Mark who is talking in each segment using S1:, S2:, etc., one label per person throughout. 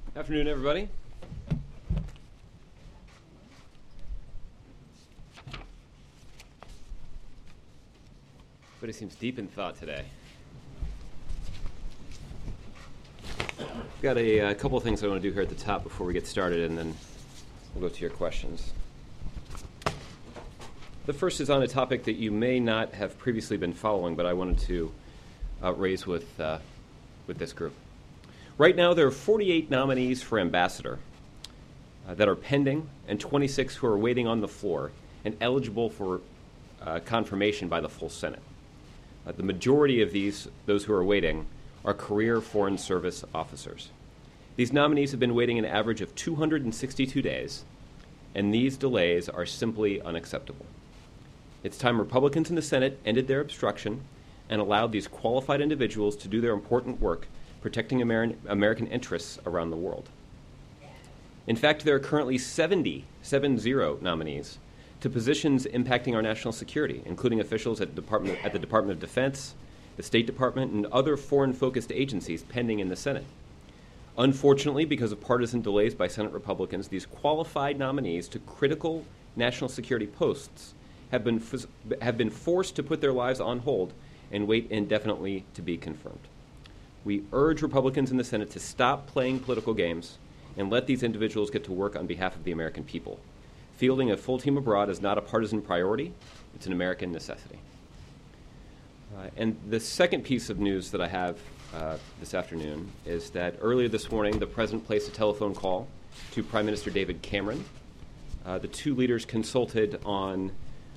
S1: Afternoon, everybody. Everybody seems deep in thought today. I've got a couple of things I want to do here at the top before we get started, and then we'll go to your questions. The first is on a topic that you may not have previously been following, but I wanted to raise with this group. Right now, there are 48 nominees for ambassador that are pending, and 26 who are waiting on the floor and eligible for confirmation by the full Senate. The majority of those who are waiting, are career Foreign Service officers. These nominees have been waiting an average of 262 days, and these delays are simply unacceptable. It's time Republicans in the Senate ended their obstruction and allowed these qualified individuals to do their important work protecting American interests around the world. In fact, there are currently 70 nominees to positions impacting our national security, including officials at the Department of Defense, the State Department, and other foreign-focused agencies pending in the Senate. Unfortunately, because of partisan delays by Senate Republicans, these qualified nominees to critical national security posts have been forced to put their lives on hold and wait indefinitely to be confirmed. We urge Republicans in the Senate to stop playing political games and let these individuals get to work on behalf of the American people. Fielding a full team abroad is not a partisan priority. It's an American necessity. And the second piece of news that I have this afternoon is that earlier this morning, the President placed a telephone call to Prime Minister David Cameron. The two leaders consulted on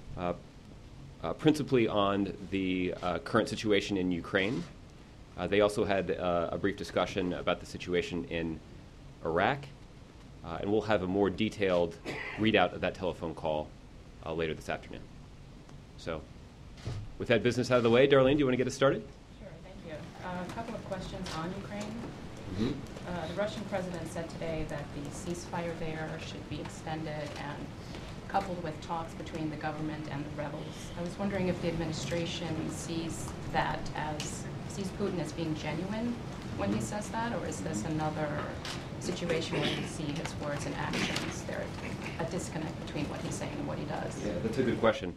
S1: principally on the current situation in Ukraine. They also had a brief discussion about the situation in Iraq, and we'll have a more detailed readout of that telephone call later this afternoon. So, with that business out of the way, Darlene, do you want to get us started?
S2: Sure, thank you. A couple of questions on Ukraine. The Russian president said today that the ceasefire there should be extended and coupled with talks between the government and the rebels. I was wondering if the administration sees Putin as being genuine when he says that, or is this another situation where you see his words and actions? There's a disconnect between what he's saying and what he does.
S1: Yeah, that's a good question.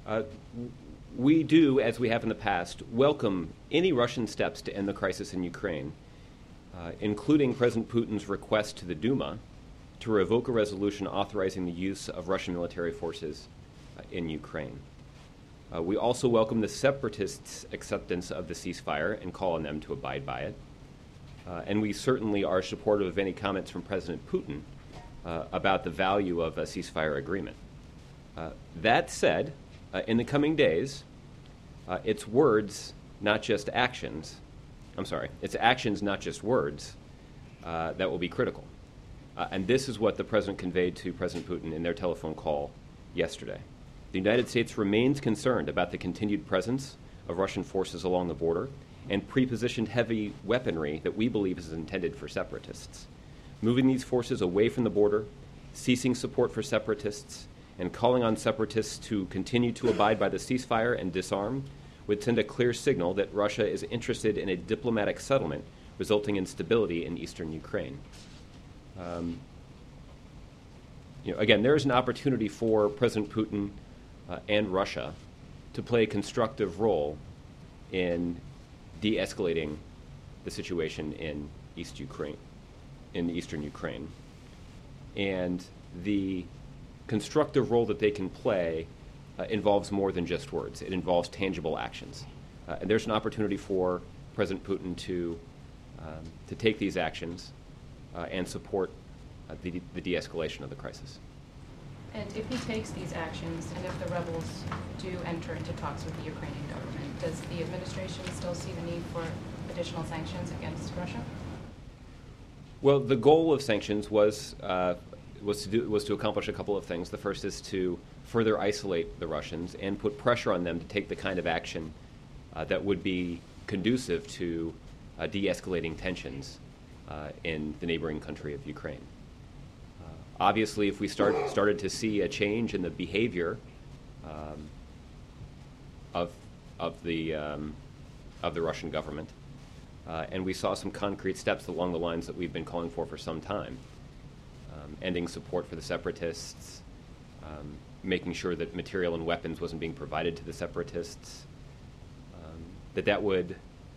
S1: We do, as we have in the past, welcome any Russian steps to end the crisis in Ukraine, including President Putin's request to the Duma to revoke a resolution authorizing the use of Russian military forces in Ukraine. We also welcome the separatists' acceptance of the ceasefire and call on them to abide by it. And we certainly are supportive of any comments from President Putin about the value of a ceasefire agreement. That said, in the coming days, it's words, not just actions. It's actions, not just words, that will be critical. And this is what the President conveyed to President Putin in their telephone call yesterday. The United States remains concerned about the continued presence of Russian forces along the border and pre-positioned heavy weaponry that we believe is intended for separatists. Moving these forces away from the border, ceasing support for separatists, and calling on separatists to continue to abide by the ceasefire and disarm would send a clear signal that Russia is interested in a diplomatic settlement resulting in stability in eastern Ukraine. Again, there is an opportunity for President Putin and Russia to play a constructive role in de-escalating the situation in eastern Ukraine. And the constructive role that they can play involves more than just words. It involves tangible actions. And there's an opportunity for President Putin to take these actions and support the de-escalation of the crisis.
S2: And if he takes these actions, and if the rebels do enter into talks with the Ukrainian government, does the administration still see the need for additional sanctions against Russia?
S1: Well, the goal of sanctions was to accomplish a couple of things. The first is to further isolate the Russians and put pressure on them to take the kind of action that would be conducive to de-escalating tensions in the neighboring country of Ukraine. Obviously, if we started to see a change in the behavior of the Russian government, And we saw some concrete steps along the lines that we've been calling for some time. Ending support for the separatists, making sure that material and weapons wasn't being provided to the separatists, that would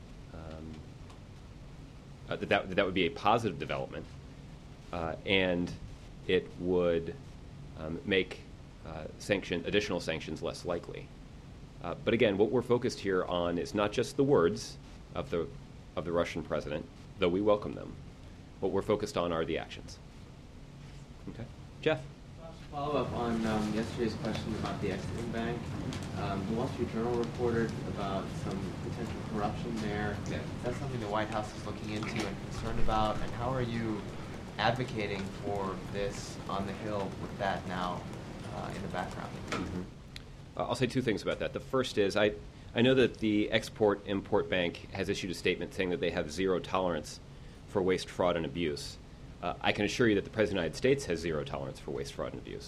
S1: be a positive development, and it would make additional sanctions less likely. But again, what we're focused here on is not just the words of the Russian president, though we welcome them. What we're focused on are the actions. Okay, Jeff.
S3: Follow up on yesterday's question about the Ex-Im Bank. The Wall Street Journal reported about some potential corruption there.
S1: Yeah.
S3: Is that something the White House is looking into and concerned about? And how are you advocating for this on the Hill with that now in the background?
S1: Mm-hmm. I'll say two things about that. The first is I know that the Export-Import Bank has issued a statement saying that they have zero tolerance for waste, fraud, and abuse. I can assure you that the President of the United States has zero tolerance for waste, fraud, and abuse.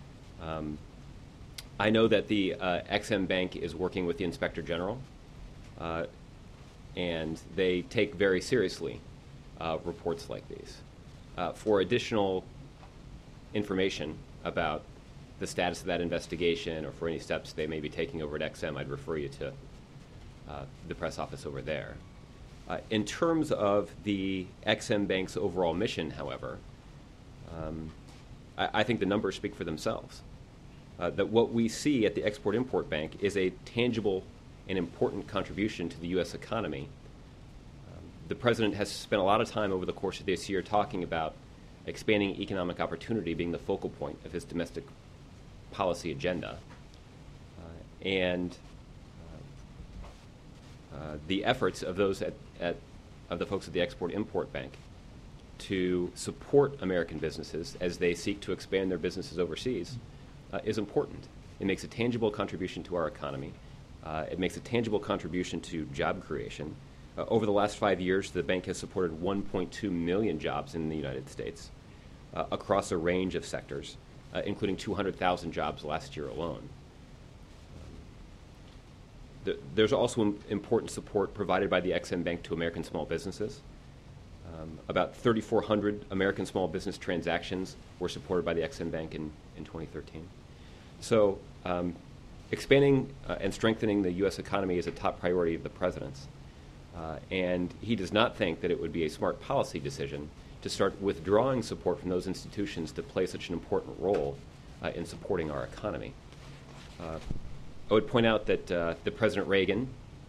S1: I know that the Ex-Im Bank is working with the Inspector General, and they take very seriously reports like these. For additional information about the status of that investigation or for any steps they may be taking over at Ex-Im, I'd refer you to the press office over there. In terms of the Ex-Im Bank's overall mission, however, I think the numbers speak for themselves. That what we see at the Export-Import Bank is a tangible and important contribution to the U.S. economy. The President has spent a lot of time over the course of this year talking about expanding economic opportunity being the focal point of his domestic policy agenda. And the efforts of those of the folks at the Export-Import Bank to support American businesses as they seek to expand their businesses overseas is important. It makes a tangible contribution to our economy. It makes a tangible contribution to job creation. Over the last 5 years, the bank has supported 1.2 million jobs in the United States across a range of sectors, including 200,000 jobs last year alone. There's also important support provided by the Ex-Im Bank to American small businesses. About 3,400 American small business transactions were supported by the Ex-Im Bank in 2013. So expanding and strengthening the U.S. economy is a top priority of the President's. And he does not think that it would be a smart policy decision to start withdrawing support from those institutions that play such an important role in supporting our economy. I would point out that the President Reagan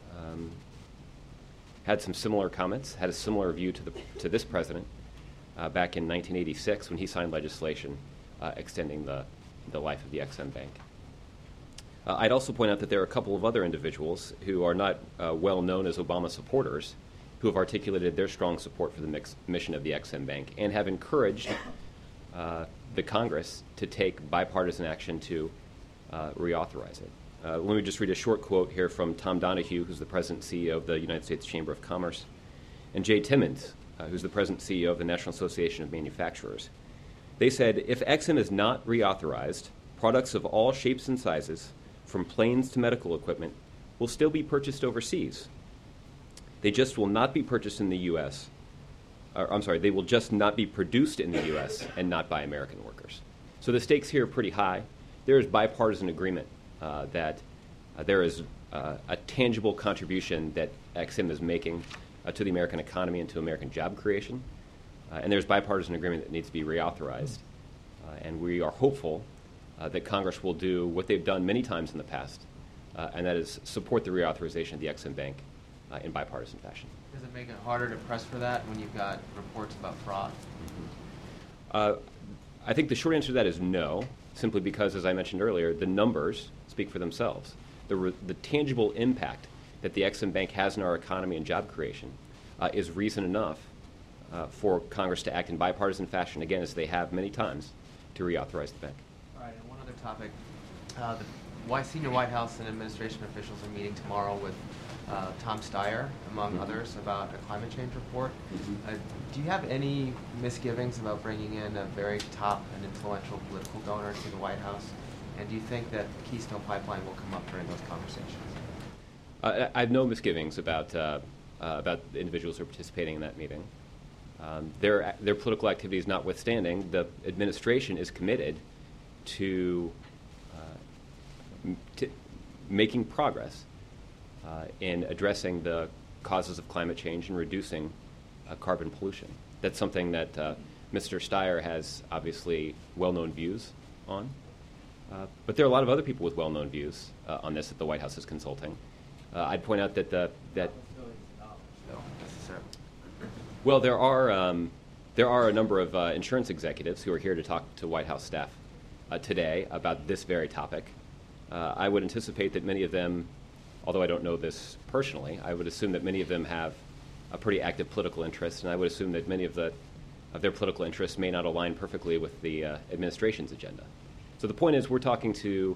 S1: had some similar comments, had a similar view to this president back in 1986 when he signed legislation extending the life of the Ex-Im Bank. I'd also point out that there are a couple of other individuals who are not well known as Obama supporters who have articulated their strong support for the mission of the Ex-Im Bank and have encouraged the Congress to take bipartisan action to reauthorize it. Let me just read a short quote here from Tom Donahue, who's the President and CEO of the United States Chamber of Commerce, and Jay Timmons, who's the President and CEO of the National Association of Manufacturers. They said, if Ex-Im is not reauthorized, products of all shapes and sizes, from planes to medical equipment, will still be purchased overseas. They just will not be purchased in the U.S. They will just not be produced in the U.S. and not by American workers. So the stakes here are pretty high. There is bipartisan agreement that there is a tangible contribution that Ex-Im is making to the American economy and to American job creation. And there's bipartisan agreement that needs to be reauthorized. And we are hopeful that Congress will do what they've done many times in the past, and that is support the reauthorization of the Ex-Im Bank in bipartisan fashion.
S3: Does it make it harder to press for that when you've got reports about fraud?
S1: I think the short answer to that is no, simply because, as I mentioned earlier, the numbers speak for themselves. The tangible impact that the Ex-Im Bank has in our economy and job creation is reason enough for Congress to act in bipartisan fashion, again, as they have many times, to reauthorize the bank.
S3: All right, and one other topic. Senior White House and administration officials are meeting tomorrow with Tom Steyer, among others, about a climate change report. Do you have any misgivings about bringing in a very top and influential political donor to the White House? And do you think that the Keystone Pipeline will come up during those conversations?
S1: I have no misgivings about about the individuals who are participating in that meeting. Their political activities notwithstanding, the administration is committed to making progress in addressing the causes of climate change and reducing carbon pollution. That's something that Mr. Steyer has obviously well-known views on. But there are a lot of other people with well-known views on this that the White House is consulting. I'd point out that well, there are a number of insurance executives who are here to talk to White House staff today about this very topic. I would anticipate that many of them, although I don't know this personally, I would assume that many of them have a pretty active political interest, and I would assume that many of their political interests may not align perfectly with the administration's agenda. So the point is, we're talking to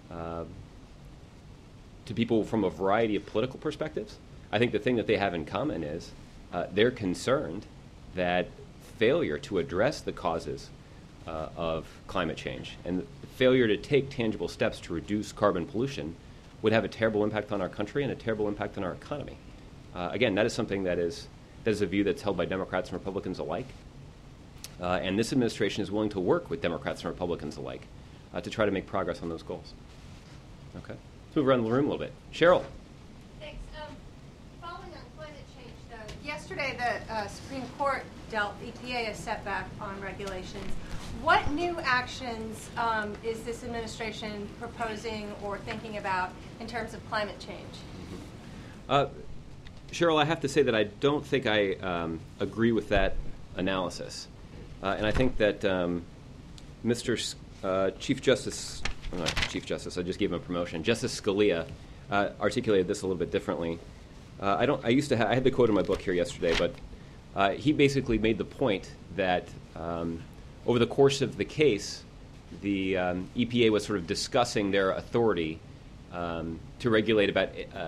S1: people from a variety of political perspectives. I think the thing that they have in common is they're concerned that failure to address the causes of climate change and failure to take tangible steps to reduce carbon pollution would have a terrible impact on our country and a terrible impact on our economy. Again, that is something that is a view that's held by Democrats and Republicans alike. And this administration is willing to work with Democrats and Republicans alike to try to make progress on those goals. Okay. Let's move around the room a little bit. Cheryl.
S4: Thanks. Following on climate change, though, yesterday the Supreme Court dealt EPA a setback on regulations. What new actions is this administration proposing or thinking about in terms of climate change?
S1: Cheryl, I have to say that I don't think I agree with that analysis. And I think that Mr. Chief Justice, not Chief Justice, I just gave him a promotion, Justice Scalia articulated this a little bit differently. I had the quote in my book here yesterday, but he basically made the point that over the course of the case, the EPA was sort of discussing their authority to regulate about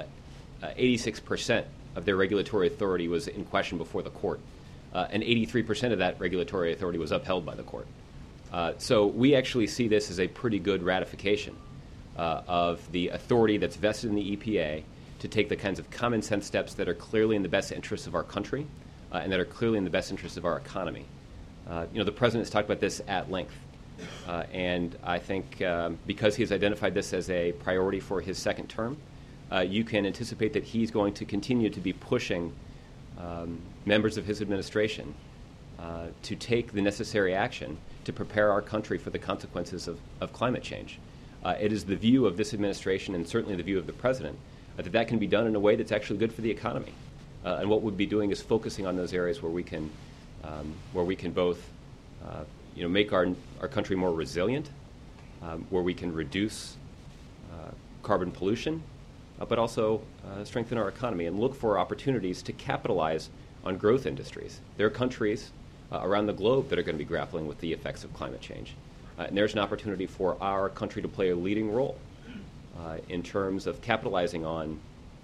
S1: 86% of their regulatory authority was in question before the court. And 83% of that regulatory authority was upheld by the court. So we actually see this as a pretty good ratification of the authority that's vested in the EPA to take the kinds of common sense steps that are clearly in the best interests of our country and that are clearly in the best interests of our economy. The president has talked about this at length. And I think because he has identified this as a priority for his second term, you can anticipate that he's going to continue to be pushing members of his administration to take the necessary action to prepare our country for the consequences of climate change. It is the view of this administration and certainly the view of the president that can be done in a way that's actually good for the economy. And what we'll be doing is focusing on those areas where we can both make our country more resilient, where we can reduce carbon pollution, but also strengthen our economy and look for opportunities to capitalize on growth industries. There are countries around the globe that are going to be grappling with the effects of climate change. And there's an opportunity for our country to play a leading role in terms of capitalizing on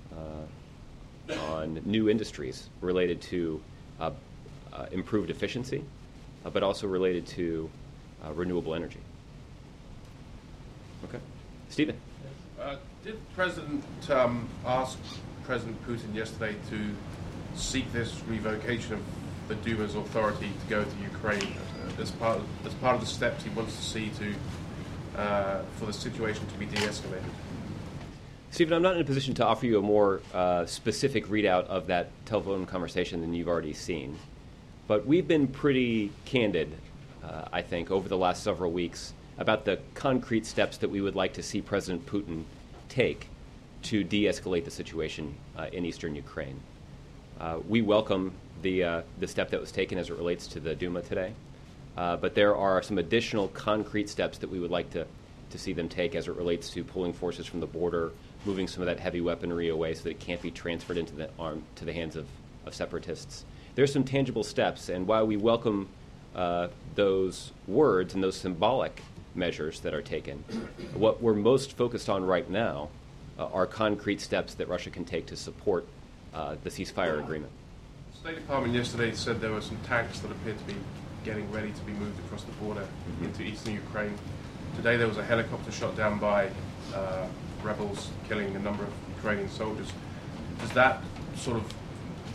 S1: new industries related to improved efficiency, but also related to renewable energy. Okay. Stephen.
S5: Did President ask President Putin yesterday to seek this revocation of the Duma's authority to go to Ukraine as part of the steps he wants to see for the situation to be de-escalated?
S1: Stephen, I'm not in a position to offer you a more specific readout of that telephone conversation than you've already seen. But we've been pretty candid, I think, over the last several weeks about the concrete steps that we would like to see President Putin take to de-escalate the situation in eastern Ukraine. We welcome the step that was taken as it relates to the Duma today, but there are some additional concrete steps that we would like to see them take as it relates to pulling forces from the border, moving some of that heavy weaponry away so that it can't be transferred into the hands of separatists. There's some tangible steps, and while we welcome those words and those symbolic measures that are taken, what we're most focused on right now are concrete steps that Russia can take to support the ceasefire agreement.
S5: The State Department yesterday said there were some tanks that appeared to be getting ready to be moved across the border into eastern Ukraine. Today there was a helicopter shot down by rebels killing a number of Ukrainian soldiers. Does that sort of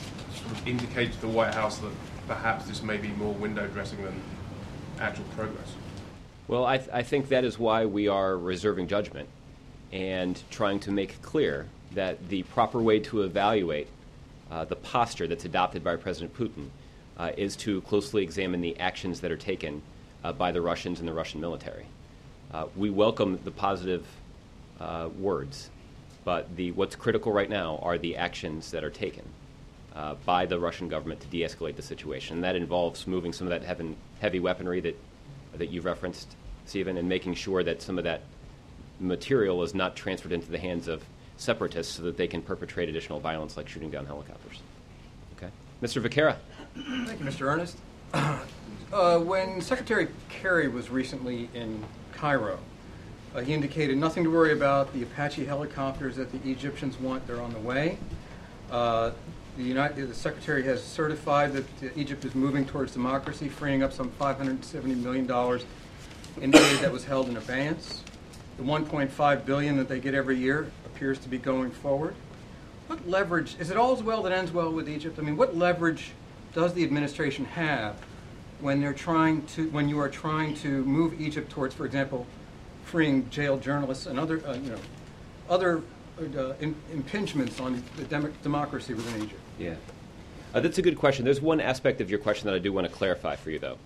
S5: sort of indicate to the White House that perhaps this may be more window dressing than actual progress?
S1: Well, I think that is why we are reserving judgment and trying to make clear that the proper way to evaluate the posture that's adopted by President Putin is to closely examine the actions that are taken by the Russians and the Russian military. We welcome the positive words, but what's critical right now are the actions that are taken by the Russian government to de-escalate the situation. And that involves moving some of that heavy weaponry that you've referenced, Stephen, and making sure that some of that material is not transferred into the hands of separatists so that they can perpetrate additional violence like shooting down helicopters. Okay. Mr. Vaquera.
S6: Thank you, Mr. Ernest. When Secretary Kerry was recently in Cairo, he indicated nothing to worry about. The Apache helicopters that the Egyptians want, they're on the way. The Secretary has certified that Egypt is moving towards democracy, freeing up some $570 million in aid that was held in abeyance. The $1.5 billion that they get every year appears to be going forward. What leverage, is it all's well that ends well with Egypt? I mean, what leverage does the administration have when you are trying to move Egypt towards, for example, freeing jailed journalists and other impingements on the democracy within Egypt?
S1: Yeah. That's a good question. There's one aspect of your question that I do want to clarify for you, though.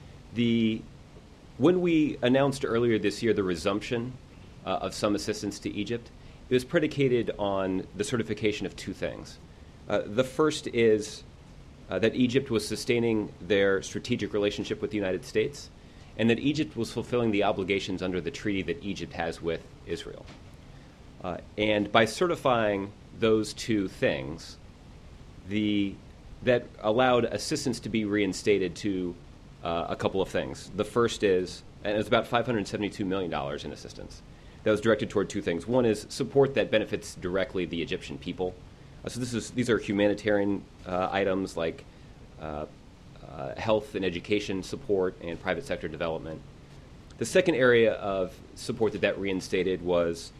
S1: When we announced earlier this year the resumption of some assistance to Egypt, it was predicated on the certification of two things. The first is that Egypt was sustaining their strategic relationship with the United States, and that Egypt was fulfilling the obligations under the treaty that Egypt has with Israel. And by certifying those two things, that allowed assistance to be reinstated to a couple of things. The first is, and it's about $572 million in assistance, that was directed toward two things. One is support that benefits directly the Egyptian people. So these are humanitarian items like health and education support and private sector development. The second area of support that reinstated was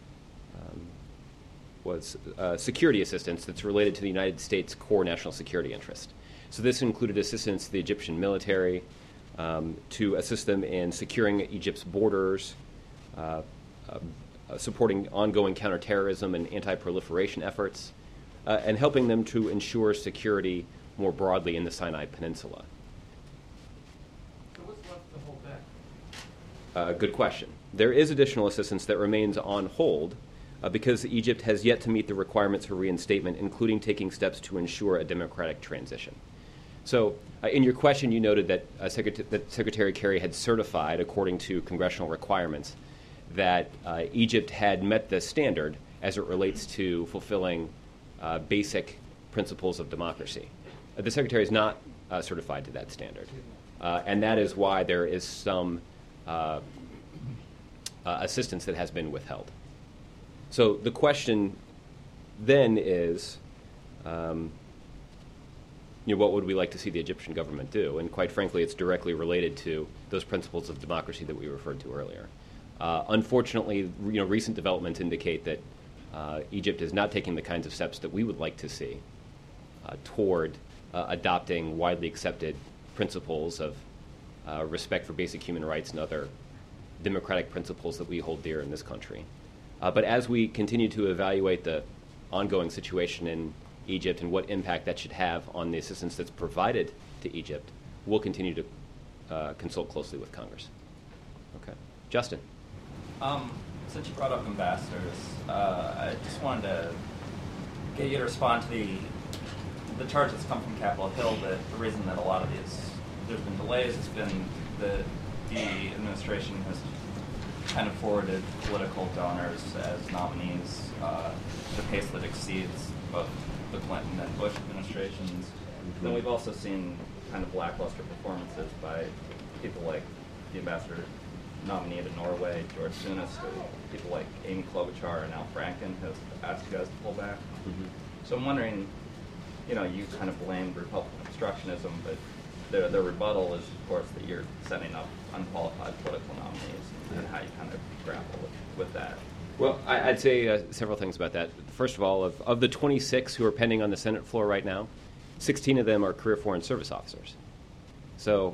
S1: security assistance that's related to the United States core national security interest. So this included assistance to the Egyptian military to assist them in securing Egypt's borders, supporting ongoing counterterrorism and anti-proliferation efforts, and helping them to ensure security more broadly in the Sinai Peninsula.
S5: So what's left to hold back?
S1: Good question. There is additional assistance that remains on hold because Egypt has yet to meet the requirements for reinstatement, including taking steps to ensure a democratic transition. So in your question, you noted that Secretary Kerry had certified, according to congressional requirements, that Egypt had met the standard as it relates to fulfilling basic principles of democracy. The Secretary is not certified to that standard, and that is why there is some assistance that has been withheld. So the question then is, what would we like to see the Egyptian government do? And quite frankly, it's directly related to those principles of democracy that we referred to earlier. Unfortunately, recent developments indicate that Egypt is not taking the kinds of steps that we would like to see toward adopting widely accepted principles of respect for basic human rights and other democratic principles that we hold dear in this country. But as we continue to evaluate the ongoing situation in Egypt and what impact that should have on the assistance that's provided to Egypt, we'll continue to consult closely with Congress. Okay. Justin.
S7: Since you brought up ambassadors, I just wanted to get you to respond to the charge that's come from Capitol Hill that the reason that a lot of there's been delays has been that the administration has kind of forwarded political donors as nominees at a pace that exceeds both the Clinton and Bush administrations. Then we've also seen kind of lackluster performances by people like the ambassador nominee to Norway, George Souness, people like Amy Klobuchar and Al Franken have asked you guys to pull back. Mm-hmm. So I'm wondering, you kind of blamed Republican obstructionism, but the rebuttal is, of course, that you're setting up unqualified political nominees and how you kind of grapple with that.
S1: Well, I'd say several things about that. First of all, of the 26 who are pending on the Senate floor right now, 16 of them are career foreign service officers. So,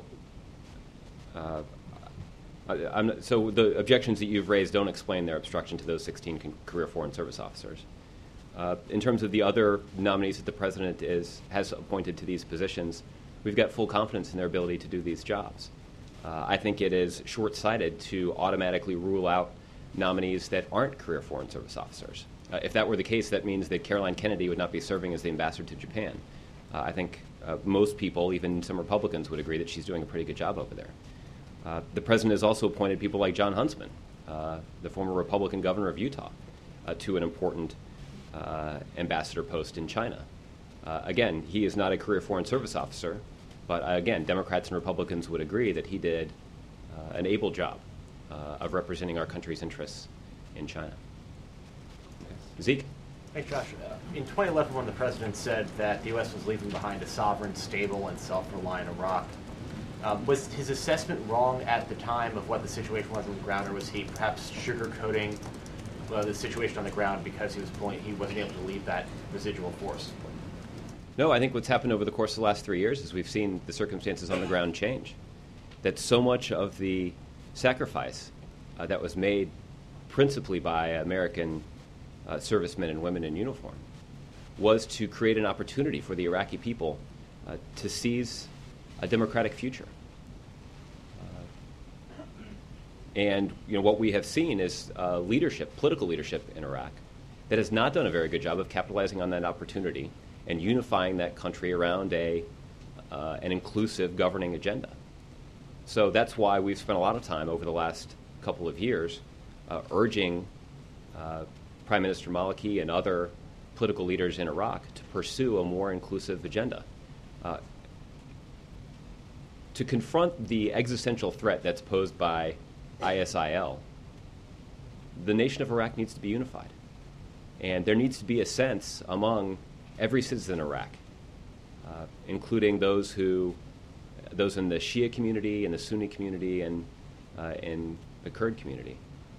S1: so the objections that you've raised don't explain their obstruction to those 16 career foreign service officers. In terms of the other nominees that the president has appointed to these positions, we've got full confidence in their ability to do these jobs. I think it is short-sighted to automatically rule out nominees that aren't career foreign service officers. If that were the case, that means that Caroline Kennedy would not be serving as the ambassador to Japan. I think most people, even some Republicans, would agree that she's doing a pretty good job over there. The president has also appointed people like John Huntsman, the former Republican governor of Utah, to an important ambassador post in China. Again, he is not a career foreign service officer, but again, Democrats and Republicans would agree that he did an able job of representing our country's interests in China. Okay. Zeke?
S8: Hey, Josh. In 2011, when the president said that the U.S. was leaving behind a sovereign, stable, and self-reliant Iraq, was his assessment wrong at the time of what the situation was on the ground, or was he perhaps sugarcoating the situation on the ground because he wasn't able to leave that residual force?
S1: No, I think what's happened over the course of the last 3 years is we've seen the circumstances on the ground change. That so much of the sacrifice that was made principally by American servicemen and women in uniform was to create an opportunity for the Iraqi people to seize a democratic future. And what we have seen is political leadership in Iraq that has not done a very good job of capitalizing on that opportunity and unifying that country around an inclusive governing agenda. So that's why we've spent a lot of time over the last couple of years urging Prime Minister Maliki and other political leaders in Iraq to pursue a more inclusive agenda. To confront the existential threat that's posed by ISIL, the nation of Iraq needs to be unified. And there needs to be a sense among every citizen in Iraq, including those in the Shia community and the Sunni community and in the Kurd community,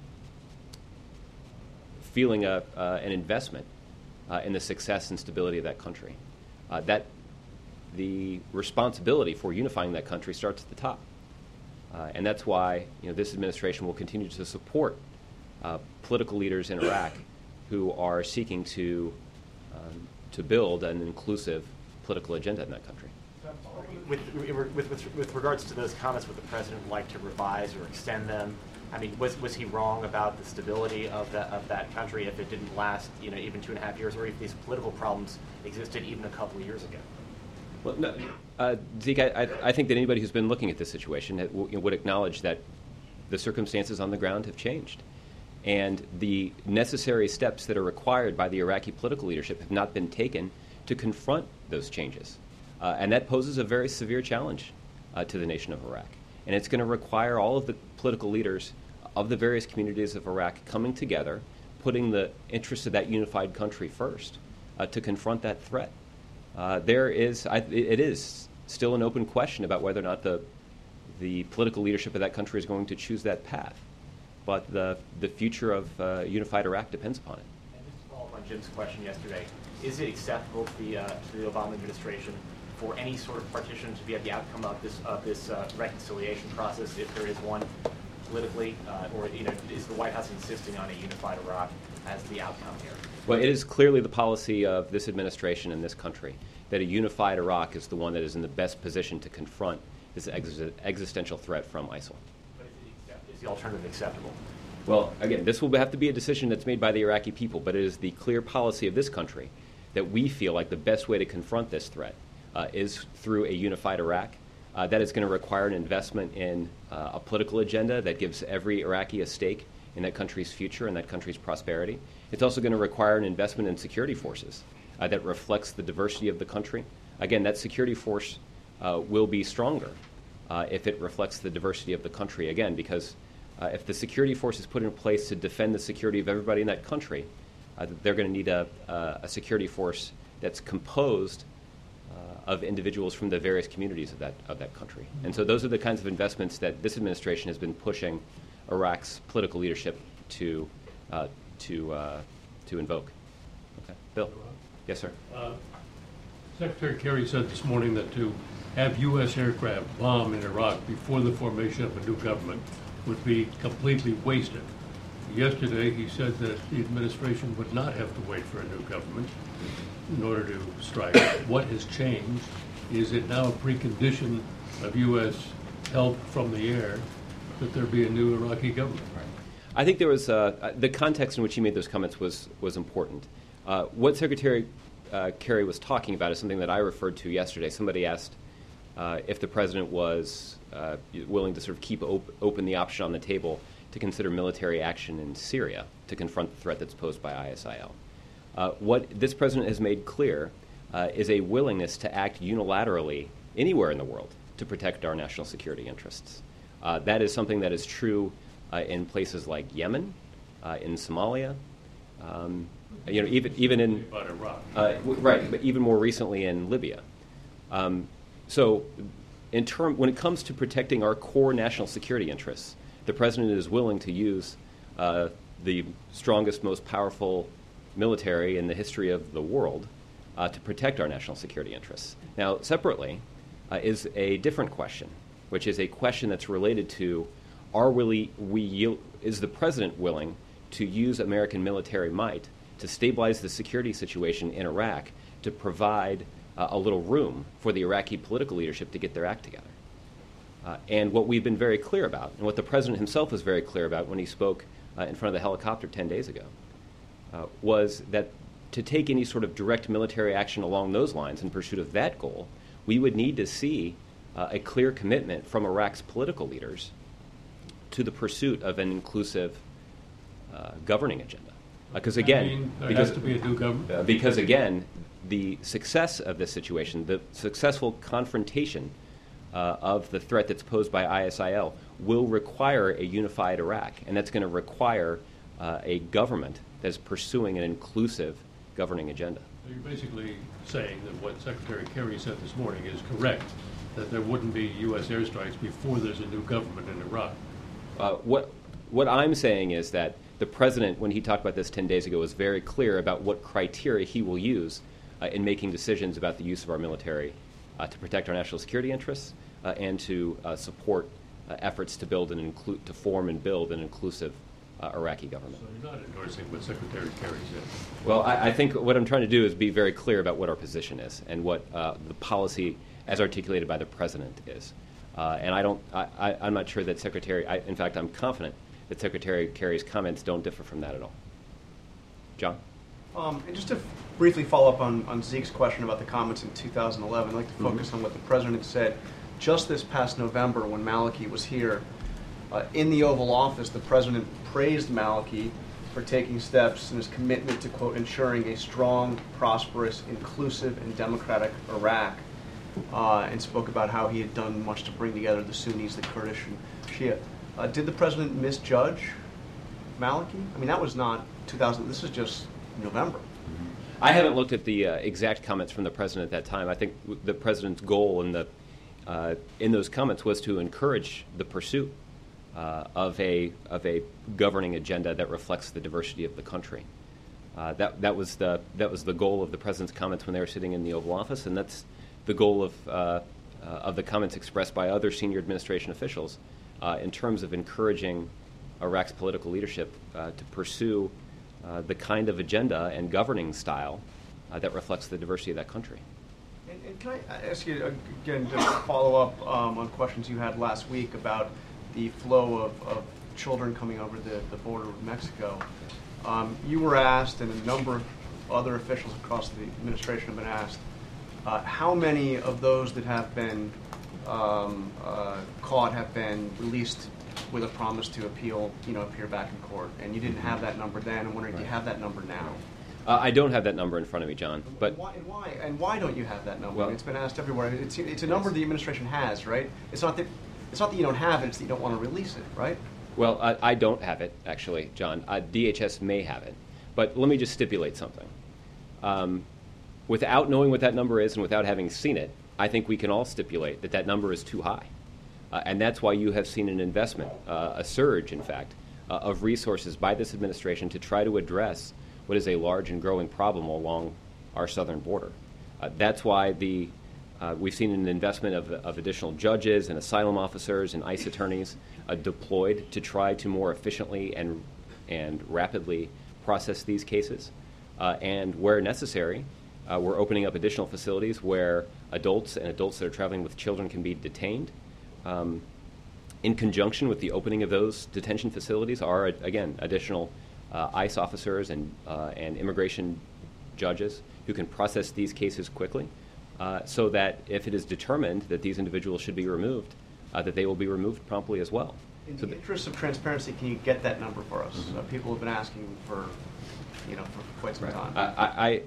S1: feeling an investment in the success and stability of that country. That the responsibility for unifying that country starts at the top. And that's why this administration will continue to support political leaders in Iraq who are seeking to build an inclusive political agenda in that country.
S8: With regards to those comments, would the president like to revise or extend them? I mean, was he wrong about the stability of that country if it didn't last, even 2.5 years, or if these political problems existed even a couple of years ago?
S1: Well, no, Zeke, I think that anybody who's been looking at this situation would acknowledge that the circumstances on the ground have changed. And the necessary steps that are required by the Iraqi political leadership have not been taken to confront those changes. And that poses a very severe challenge to the nation of Iraq. And it's going to require all of the political leaders of the various communities of Iraq coming together, putting the interests of that unified country first to confront that threat. It is still an open question about whether or not the political leadership of that country is going to choose that path. But the future of unified Iraq depends upon it.
S8: And just to follow up on Jim's question yesterday, is it acceptable to the Obama administration for any sort of partition to be at the outcome of this reconciliation process, if there is one politically, or is the White House insisting on a unified Iraq as the outcome here?
S1: Well, it is clearly the policy of this administration and this country that a unified Iraq is the one that is in the best position to confront this existential threat from ISIL.
S8: Is the alternative acceptable?
S1: Well, again, this will have to be a decision that's made by the Iraqi people, but it is the clear policy of this country that we feel like the best way to confront this threat is through a unified Iraq. That is going to require an investment in a political agenda that gives every Iraqi a stake in that country's future and that country's prosperity. It's also going to require an investment in security forces that reflects the diversity of the country. Again, that security force will be stronger if it reflects the diversity of the country, again, because if the security force is put in place to defend the security of everybody in that country, they're going to need a security force that's composed of individuals from the various communities of that country. And so those are the kinds of investments that this administration has been pushing Iraq's political leadership to invoke. Okay, Bill. Yes, sir.
S9: Secretary Kerry said this morning that to have U.S. aircraft bomb in Iraq before the formation of a new government would be completely wasted. Yesterday, he said that the administration would not have to wait for a new government in order to strike. What has changed? Is it now a precondition of U.S. help from the air that there be a new Iraqi government?
S1: I think there was the context in which he made those comments was important. What Secretary Kerry was talking about is something that I referred to yesterday. Somebody asked if the president was willing to sort of keep open the option on the table to consider military action in Syria to confront the threat that's posed by ISIL. What this president has made clear is a willingness to act unilaterally anywhere in the world to protect our national security interests. That is something that is true in places like Yemen, in Somalia, even in
S9: Iraq.
S1: Right, but even more recently in Libya. So, when it comes to protecting our core national security interests, the president is willing to use the strongest, most powerful military in the history of the world to protect our national security interests. Now, separately, is a different question, which is a question that's related to: is the president willing to use American military might to stabilize the security situation in Iraq to provide a little room for the Iraqi political leadership to get their act together? And what we've been very clear about, and what the president himself was very clear about when he spoke in front of the helicopter 10 days ago, was that to take any sort of direct military action along those lines in pursuit of that goal, we would need to see a clear commitment from Iraq's political leaders to the pursuit of an inclusive governing agenda. Because again,
S9: there has to be a new government.
S1: Because again, the success of this situation, the successful confrontation of the threat that's posed by ISIL, will require a unified Iraq, and that's going to require a government that's pursuing an inclusive governing agenda.
S9: So you're basically saying that what Secretary Kerry said this morning is correct, that there wouldn't be U.S. airstrikes before there's a new government in Iraq.
S1: What I'm saying is that the president, when he talked about this 10 days ago, was very clear about what criteria he will use in making decisions about the use of our military to protect our national security interests and to support efforts to to form and build an inclusive Iraqi government.
S9: So you're not endorsing what Secretary Kerry said?
S1: Well, I think what I'm trying to do is be very clear about what our position is and what the policy, as articulated by the president, is. And I'm not sure that in fact, I'm confident that Secretary Kerry's comments don't differ from that at all. John?
S10: And just to briefly follow up on Zeke's question about the comments in 2011, I'd like to focus on what the president said just this past November when Maliki was here. In the Oval Office, the president praised Maliki for taking steps in his commitment to, quote, ensuring a strong, prosperous, inclusive, and democratic Iraq, and spoke about how he had done much to bring together the Sunnis, the Kurdish, and Shia. Did the president misjudge Maliki? I mean, that was not 2000. This is just November.
S1: I haven't looked at the exact comments from the president at that time. I think the president's goal in those comments was to encourage the pursuit of a governing agenda that reflects the diversity of the country. That was the goal of the president's comments when they were sitting in the Oval Office, and that's the goal of the comments expressed by other senior administration officials in terms of encouraging Iraq's political leadership to pursue the kind of agenda and governing style that reflects the diversity of that country.
S10: And can I ask you, again, to follow up on questions you had last week about the flow of children coming over the border with Mexico? You were asked, and a number of other officials across the administration have been asked, how many of those that have been caught have been released with a promise to appear back in court? And you didn't have that number then. I'm wondering, do you have that number now?
S1: I don't have that number in front of me, John. But
S10: why don't you have that number?
S1: Well,
S10: I mean, it's been asked everywhere. It's a number the administration has, right? It's not that you don't have it; it's that you don't want to release it, right?
S1: Well, I don't have it actually, John. DHS may have it, but let me just stipulate something. Without knowing what that number is and without having seen it, I think we can all stipulate that number is too high, and that's why you have seen an investment, a surge, in fact, of resources by this administration to try to address what is a large and growing problem along our southern border. That's why we've seen an investment of additional judges and asylum officers and ICE attorneys deployed to try to more efficiently and rapidly process these cases. And where necessary, we're opening up additional facilities where adults and adults that are traveling with children can be detained. In conjunction with the opening of those detention facilities are, again, additional ICE officers and immigration judges who can process these cases quickly, so that if it is determined that these individuals should be removed, that they will be removed promptly as well.
S10: In the interest of transparency, can you get that number for us? People have been asking for quite some time.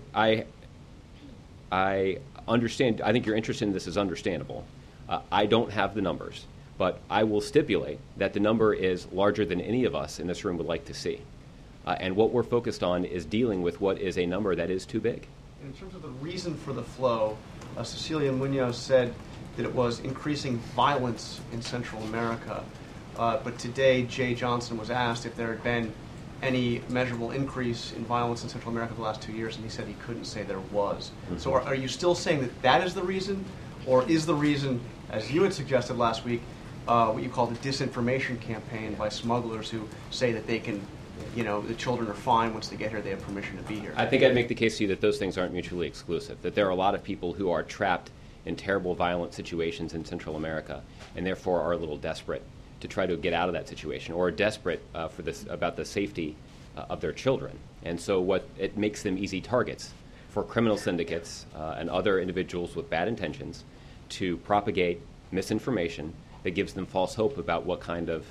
S1: I understand. I think your interest in this is understandable. I don't have the numbers, but I will stipulate that the number is larger than any of us in this room would like to see. And what we're focused on is dealing with what is a number that is too big.
S10: In terms of the reason for the flow, Cecilia Munoz said that it was increasing violence in Central America. But today, Jay Johnson was asked if there had been any measurable increase in violence in Central America the last 2 years, and he said he couldn't say there was. Mm-hmm. So are you still saying that that is the reason? Or is the reason, as you had suggested last week, what you call the disinformation campaign by smugglers who say that they can, the children are fine once they get here, they have permission to be here?
S1: I think I'd make the case to you that those things aren't mutually exclusive, that there are a lot of people who are trapped in terrible, violent situations in Central America and therefore are a little desperate to try to get out of that situation, or desperate about the safety of their children. And so it makes them easy targets for criminal syndicates and other individuals with bad intentions to propagate misinformation that gives them false hope about what kind of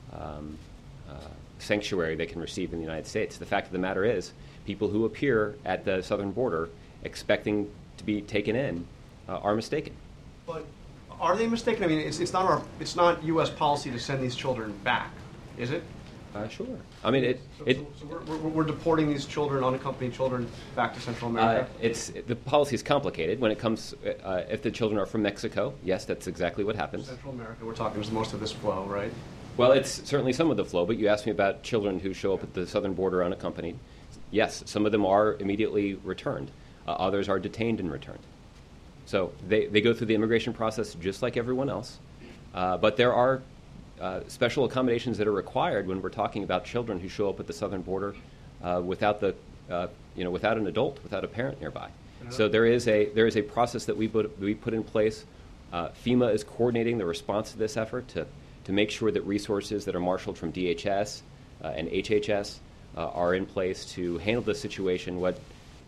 S1: sanctuary they can receive in the United States. The fact of the matter is, people who appear at the southern border expecting to be taken in are mistaken.
S10: But are they mistaken? I mean, it's not U.S. policy to send these children back, is it?
S1: Sure. I mean,
S10: we're deporting these children, unaccompanied children, back to Central America.
S1: The policy is complicated when it comes. If the children are from Mexico, yes, that's exactly what happens.
S10: Central America, we're talking is most of this flow, right?
S1: Well, it's certainly some of the flow. But you asked me about children who show up at the southern border unaccompanied. Yes, some of them are immediately returned. Others are detained and returned. So they go through the immigration process just like everyone else. But there are special accommodations that are required when we're talking about children who show up at the southern border without without an adult, without a parent nearby. So there is a process that we put in place. FEMA is coordinating the response to this effort to make sure that resources that are marshaled from DHS and HHS are in place to handle the situation. What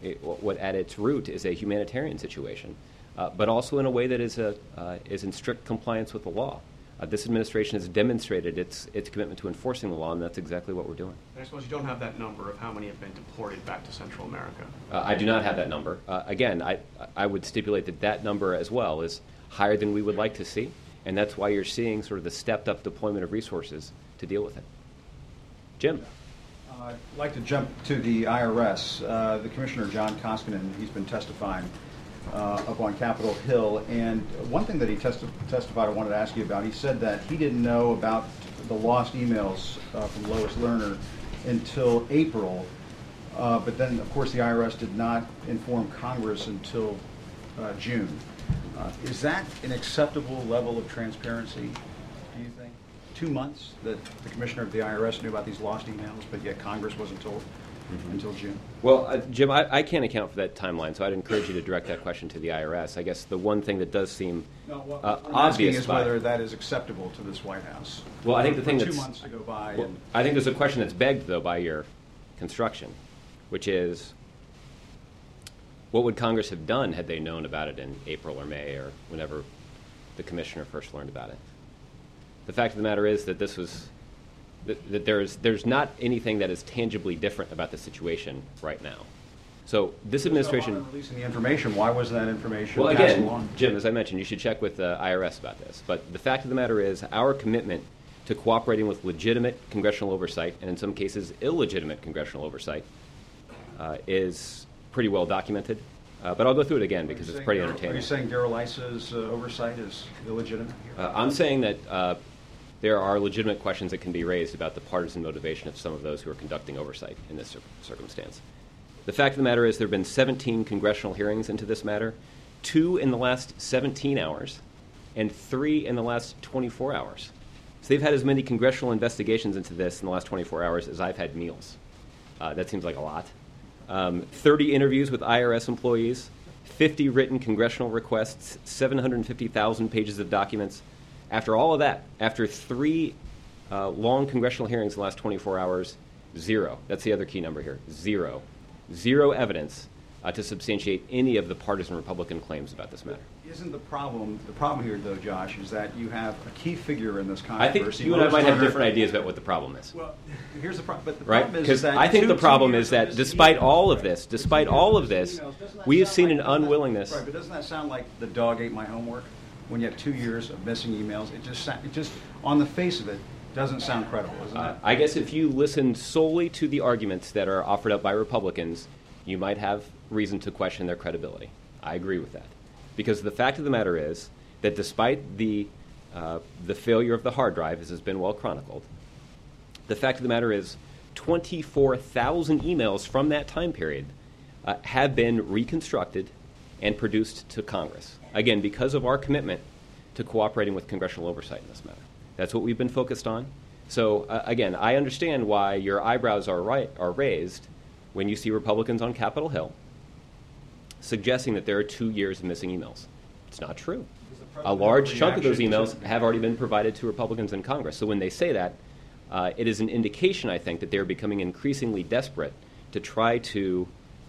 S1: at its root is a humanitarian situation, but also in a way that is in strict compliance with the law. This administration has demonstrated its commitment to enforcing the law, and that's exactly what we're doing.
S10: And I suppose you don't have that number of how many have been deported back to Central America.
S1: I do not have that number. Again, I would stipulate that number as well is higher than we would like to see, and that's why you're seeing sort of the stepped-up deployment of resources to deal with it. Jim?
S11: I'd like to jump to the IRS. The Commissioner, John Koskinen, he's been testifying up on Capitol Hill, and one thing that he testified I wanted to ask you about, he said that he didn't know about the lost emails from Lois Lerner until April, but then, of course, the IRS did not inform Congress until June. Is that an acceptable level of transparency, do you think? 2 months that the Commissioner of the IRS knew about these lost emails, but yet Congress wasn't told until June?
S1: Well, Jim, I can't account for that timeline, so I'd encourage you to direct that question to the IRS. I guess the one thing that does seem obvious
S11: is whether that is acceptable to this White House.
S1: Well, I think the thing
S11: that's
S1: 2
S11: months to go by.
S1: Well, I think there's a question that's begged, though, by your construction, which is, what would Congress have done had they known about it in April or May or whenever the Commissioner first learned about it? The fact of the matter is that there's not anything that is tangibly different about the situation right now. So this administration...
S11: So releasing the information, why was that information
S1: well,
S11: passed
S1: again,
S11: along?
S1: Jim, as I mentioned, you should check with the IRS about this. But the fact of the matter is our commitment to cooperating with legitimate congressional oversight, and in some cases illegitimate congressional oversight, is pretty well documented. But I'll go through it again because it's pretty entertaining.
S11: Are you saying Darrell Iss's oversight is illegitimate?
S1: I'm saying that there are legitimate questions that can be raised about the partisan motivation of some of those who are conducting oversight in this circumstance. The fact of the matter is there have been 17 congressional hearings into this matter, 2 in the last 17 hours, and 3 in the last 24 hours. So they've had as many congressional investigations into this in the last 24 hours as I've had meals. That seems like a lot. 30 interviews with IRS employees, 50 written congressional requests, 750,000 pages of documents. After all of that, after 3 long congressional hearings in the last 24 hours, 0. That's the other key number here, 0. 0 evidence to substantiate any of the partisan Republican claims about this matter.
S11: Isn't the problem here, though, Josh, is that you have a key figure in this
S1: I
S11: controversy?
S1: think you and I might have different ideas about what the problem is.
S11: Well, here's the problem. But the
S1: Right?
S11: problem is
S1: Because
S11: that
S1: I think the problem
S11: years
S1: is that
S11: of
S1: despite
S11: emails-
S1: all of this, we have seen an unwillingness.
S11: Right, but doesn't that sound like the dog ate my homework? When you have 2 years of missing emails, it just on the face of it, doesn't sound credible, isn't it?
S1: I guess if you listen solely to the arguments that are offered up by Republicans, you might have reason to question their credibility. I agree with that. Because the fact of the matter is that despite the failure of the hard drive, as has been well chronicled, the fact of the matter is 24,000 emails from that time period have been reconstructed and produced to Congress. Again, because of our commitment to cooperating with congressional oversight in this matter. That's what we've been focused on. So, again, I understand why your eyebrows are raised when you see Republicans on Capitol Hill suggesting that there are 2 years of missing emails. It's not true. A large chunk of those emails have already been provided to Republicans in Congress. So when they say that, it is an indication, I think, that they're becoming increasingly desperate to try to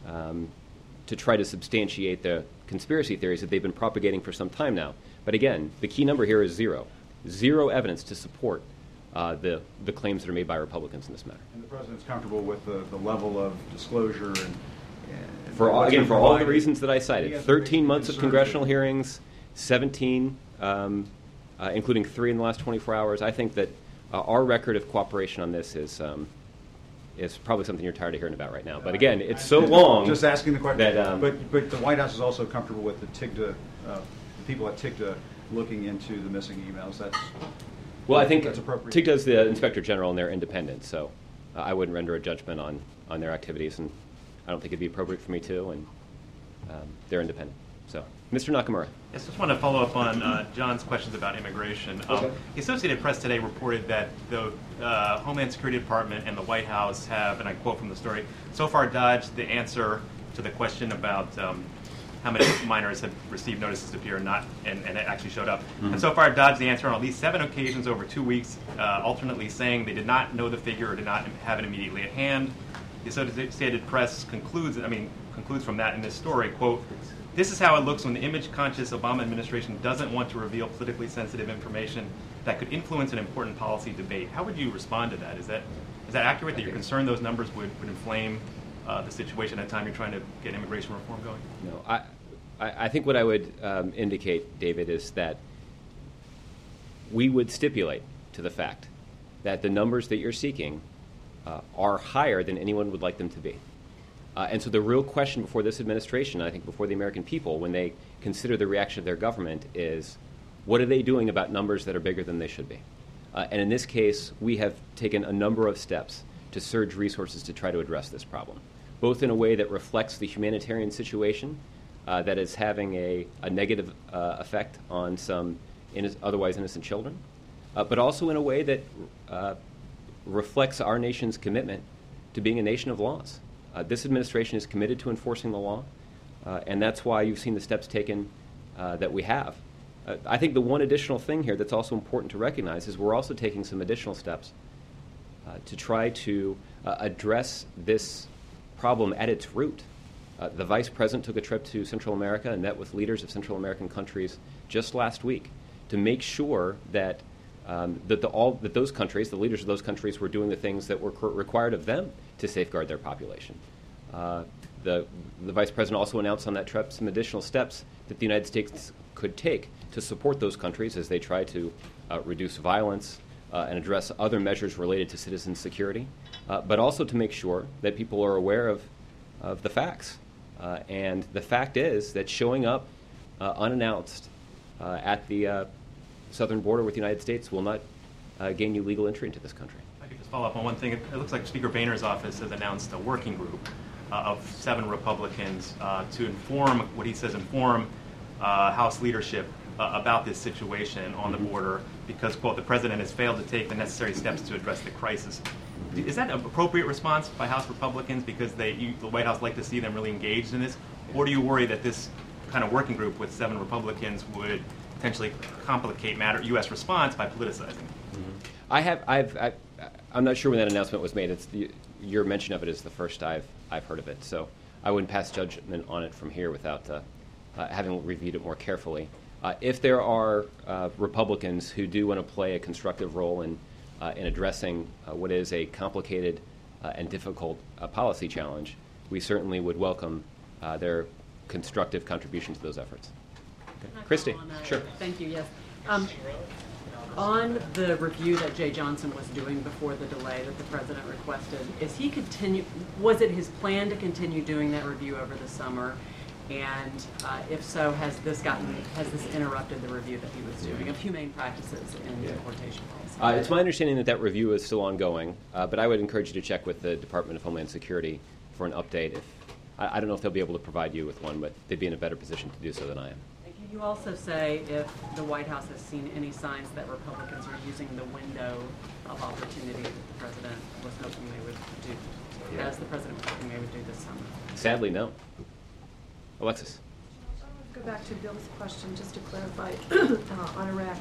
S1: substantiate the conspiracy theories that they've been propagating for some time now. But again, the key number here is 0. 0 evidence to support the claims that are made by Republicans in this matter.
S11: And the president's comfortable with the level of disclosure and
S1: for all the reasons that I cited.
S11: Yes,
S1: 13 months of
S11: concerns
S1: congressional
S11: with-
S1: hearings, 17, including 3 in the last 24 hours. I think that our record of cooperation on this is probably something you're tired of hearing about right now. But again, it's so long.
S11: Just asking the question.
S1: That,
S11: but the White House is also comfortable with the TIGTA, the people at TIGTA looking into the missing emails.
S1: well, I think
S11: that's appropriate.
S1: TIGTA is the Inspector General and they're independent, so I wouldn't render a judgment on their activities, and I don't think it'd be appropriate for me to, and they're independent. So, Mr. Nakamura.
S12: Yes, just want to follow up on John's questions about immigration.
S1: Okay.
S12: The Associated Press today reported that the Homeland Security Department and the White House have, and I quote from the story, so far dodged the answer to the question about how many minors have received notices to appear and not, and it actually showed up.
S1: Mm-hmm.
S12: And so far dodged the answer on at least 7 occasions over 2 weeks, alternately saying they did not know the figure or did not have it immediately at hand. The Associated Press concludes from that in this story, quote, "This is how it looks when the image-conscious Obama administration doesn't want to reveal politically sensitive information that could influence an important policy debate." How would you respond to that? Is that accurate, that you're concerned those numbers would inflame the situation at a time you're trying to get immigration reform going?
S1: No, I think what I would indicate, David, is that we would stipulate to the fact that the numbers that you're seeking are higher than anyone would like them to be. And so the real question before this administration, I think before the American people, when they consider the reaction of their government, is what are they doing about numbers that are bigger than they should be? And in this case, we have taken a number of steps to surge resources to try to address this problem, both in a way that reflects the humanitarian situation that is having a negative effect on some otherwise innocent children, but also in a way that reflects our nation's commitment to being a nation of laws. This administration is committed to enforcing the law, and that's why you've seen the steps taken that we have. I think the one additional thing here that's also important to recognize is we're also taking some additional steps to try to address this problem at its root. The Vice President took a trip to Central America and met with leaders of Central American countries just last week to make sure that that those countries, the leaders of those countries, were doing the things that were required of them to safeguard their population. The Vice President also announced on that trip some additional steps that the United States could take to support those countries as they try to reduce violence and address other measures related to citizen security, but also to make sure that people are aware of the facts. And the fact is that showing up unannounced at the southern border with the United States will not gain you legal entry into this country.
S12: If I could just follow up on one thing. It looks like Speaker Boehner's office has announced a working group of 7 Republicans to inform, what he says, House leadership about this situation on the border because, quote, the president has failed to take the necessary steps to address the crisis. Is that an appropriate response by House Republicans because the White House like to see them really engaged in this? Or do you worry that this kind of working group with 7 Republicans would potentially complicate U.S. response by politicizing?
S1: I'm not sure when that announcement was made. Your mention of it is the first I've heard of it. So I wouldn't pass judgment on it from here without having reviewed it more carefully. If there are Republicans who do want to play a constructive role in addressing what is a complicated and difficult policy challenge, we certainly would welcome their constructive contribution to those efforts. Okay. Christy, sure.
S13: Thank you. Yes. On the review that Jay Johnson was doing before the delay that the president requested, was it his plan to continue doing that review over the summer? And if so, has this interrupted the review that he was doing of humane practices in deportation policy?
S1: It's my understanding that review is still ongoing, but I would encourage you to check with the Department of Homeland Security for an update. I don't know if they'll be able to provide you with one, but they'd be in a better position to do so than I am.
S13: Can you also say if the White House has seen any signs that Republicans are using the window of opportunity that the president was hoping they would do, as the president was hoping they would do this summer?
S1: Sadly, no. Alexis.
S14: I want to go back to Bill's question just to clarify on Iraq.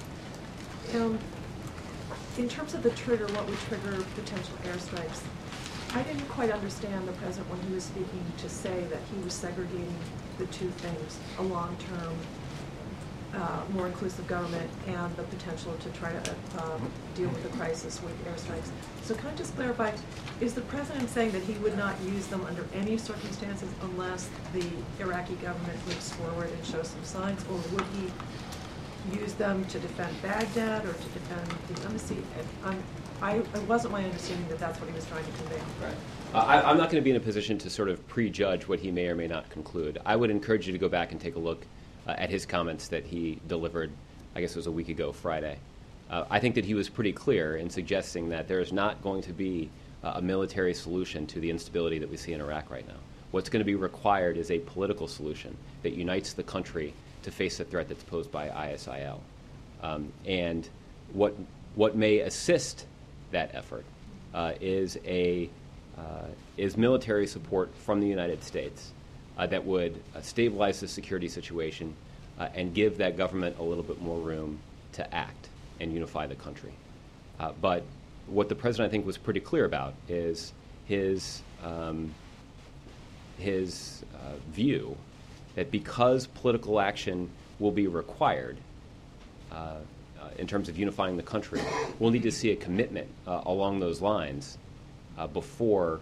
S14: In terms of the trigger, what would trigger potential airstrikes, I didn't quite understand the president when he was speaking to say that he was segregating the two things, a long-term, more inclusive government and the potential to try to deal with the crisis with airstrikes. So can I just clarify, is the president saying that he would not use them under any circumstances unless the Iraqi government moves forward and shows some signs, or would he use them to defend Baghdad or to defend the embassy? It wasn't my understanding that that's what he was trying to convey.
S1: Right. I'm not going to be in a position to sort of prejudge what he may or may not conclude. I would encourage you to go back and take a look at his comments that he delivered, I guess it was a week ago Friday. I think that he was pretty clear in suggesting that there is not going to be a military solution to the instability that we see in Iraq right now. What's going to be required is a political solution that unites the country to face the threat that's posed by ISIL. And what may assist that effort is military support from the United States that would stabilize the security situation and give that government a little bit more room to act and unify the country. But what the president, I think, was pretty clear about is his view that because political action will be required in terms of unifying the country, we'll need to see a commitment along those lines before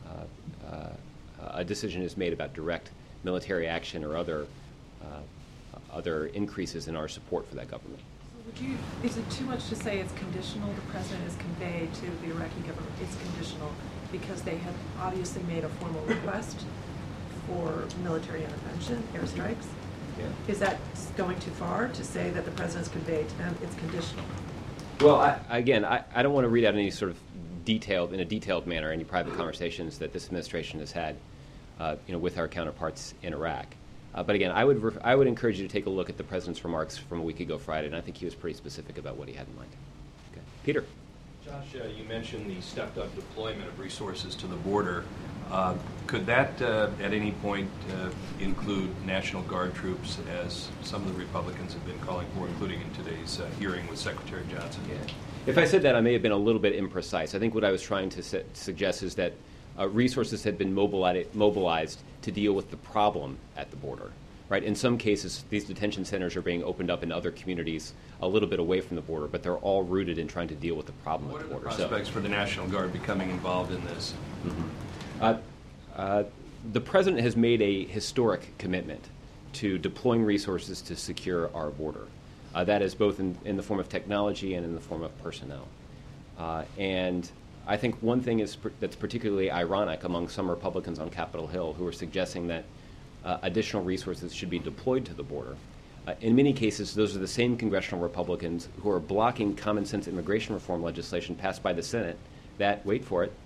S1: a decision is made about direct military action or other increases in our support for that government.
S14: So is it too much to say it's conditional? The president has conveyed to the Iraqi government it's conditional because they have obviously made a formal request for military intervention, airstrikes.
S1: Yeah.
S14: Is that going too far to say that the president's conveyed to them it's conditional?
S1: Well, I don't want to read out any sort of in a detailed manner, any private conversations that this administration has had, with our counterparts in Iraq. But again, I would encourage you to take a look at the president's remarks from a week ago Friday, and I think he was pretty specific about what he had in mind. Okay. Peter.
S15: Josh, you mentioned the stepped-up deployment of resources to the border. Could that, at any point, include National Guard troops, as some of the Republicans have been calling for, including in today's hearing with Secretary Johnson?
S1: Yeah. If I said that, I may have been a little bit imprecise. I think what I was trying to suggest is that resources had been mobilized to deal with the problem at the border. Right? In some cases, these detention centers are being opened up in other communities a little bit away from the border, but they're all rooted in trying to deal with the problem at the border.
S15: What are the prospects for the National Guard becoming involved in this?
S1: Mm-hmm. The president has made a historic commitment to deploying resources to secure our border. That is both in the form of technology and in the form of personnel. And I think one thing that's particularly ironic among some Republicans on Capitol Hill who are suggesting that additional resources should be deployed to the border. In many cases, those are the same congressional Republicans who are blocking common sense immigration reform legislation passed by the Senate that, wait for it,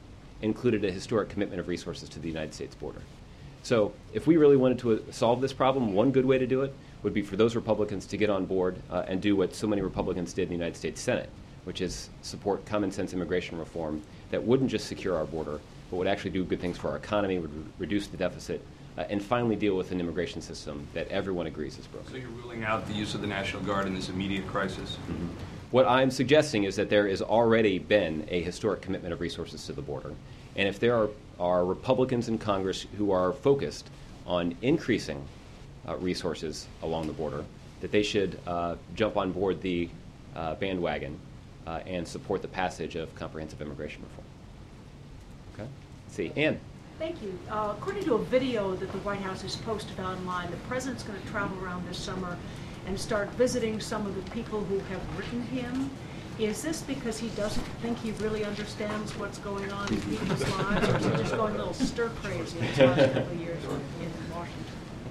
S1: included a historic commitment of resources to the United States border. So if we really wanted to solve this problem, one good way to do it would be for those Republicans to get on board and do what so many Republicans did in the United States Senate, which is support common sense immigration reform that wouldn't just secure our border, but would actually do good things for our economy, would reduce the deficit, and finally deal with an immigration system that everyone agrees is broken.
S15: So you're ruling out the use of the National Guard in this immediate crisis?
S1: Mm-hmm. What I'm suggesting is that there has already been a historic commitment of resources to the border. And if there are Republicans in Congress who are focused on increasing resources along the border, that they should jump on board the bandwagon and support the passage of comprehensive immigration reform. Okay? Let's see. Ann.
S16: Thank you. According to a video that the White House has posted online, the president's going to travel around this summer and start visiting some of the people who have written him. Is this because he doesn't think he really understands what's going on in people's lives, or is he just going a little stir-crazy in the last couple of years in Washington?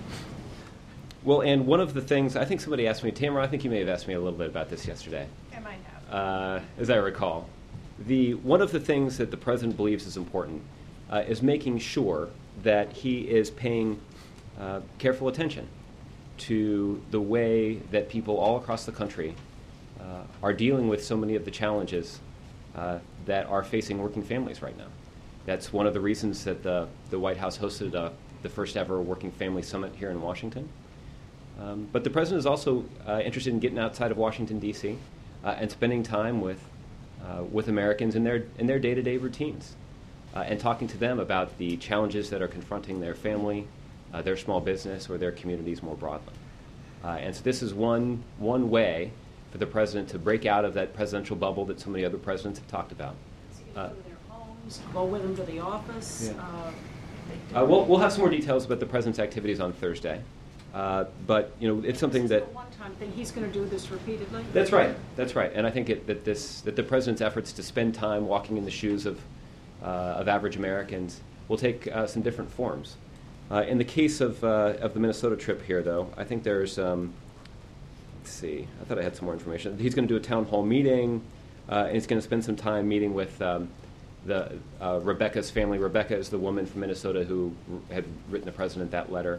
S1: Well, and one of the things, I think somebody asked me, Tamara, I think you may have asked me a little bit about this yesterday.
S4: I might have.
S1: As I recall. One of the things that the president believes is important is making sure that he is paying careful attention to the way that people all across the country are dealing with so many of the challenges that are facing working families right now. That's one of the reasons that the White House hosted the first ever Working Family Summit here in Washington. But the president is also interested in getting outside of Washington, D.C. And spending time with Americans in their day-to-day routines and talking to them about the challenges that are confronting their family, their small business, or their communities more broadly. And so this is one way for the president to break out of that presidential bubble that so many other presidents have talked about.
S16: Go to their homes, go with them to the office.
S1: Yeah. We'll have some more details about the president's activities on Thursday. But it's something that.
S16: It's a one-time thing. He's going to do this repeatedly.
S1: That's right. That's right. And I think that the president's efforts to spend time walking in the shoes of average Americans will take some different forms. In the case of the Minnesota trip here, though, I think there's. Let's see. I thought I had some more information. He's going to do a town hall meeting, and he's going to spend some time meeting with Rebecca's family. Rebecca is the woman from Minnesota who had written the president that letter.